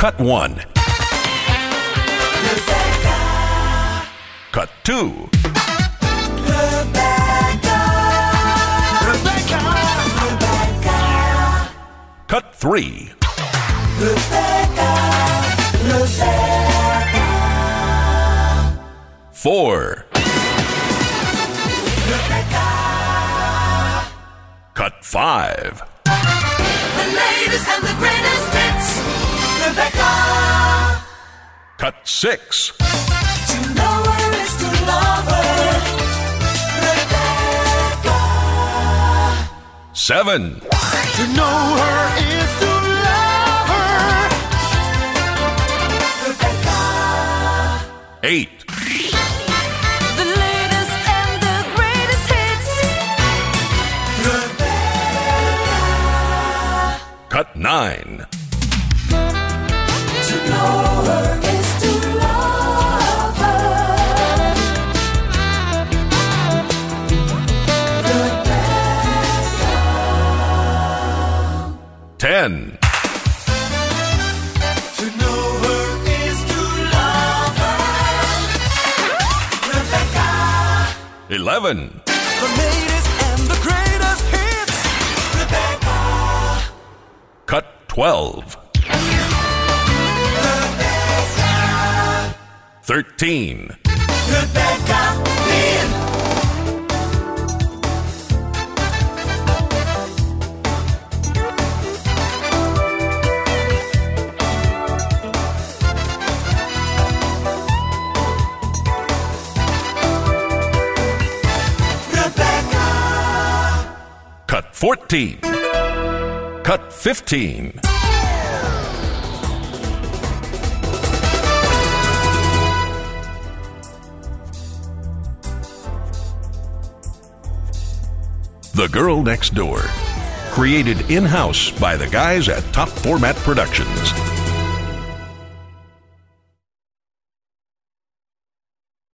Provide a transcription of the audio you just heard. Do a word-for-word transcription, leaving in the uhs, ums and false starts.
Cut one. Rebecca. Cut two. Rebecca. Rebecca. Rebecca. Cut three. Rebecca. Rebecca. Four. Rebecca. Cut five. The latest and the greatest hits. Rebecca. Cut six. To know her is to love her. Rebecca. Seven. To know her is to love her. Rebecca. Eight. The latest and the greatest hits. Rebecca. Cut nine. To know her is to love her. Rebecca. Ten. To know her is to love her. Rebecca. Eleven. The latest and the greatest hits. Rebecca. Cut twelve. Rebecca. Thirteen. Rebecca Lynn. Rebecca. Cut fourteen. Cut fifteen. The Girl Next Door. Created in-house by the guys at Top Format Productions.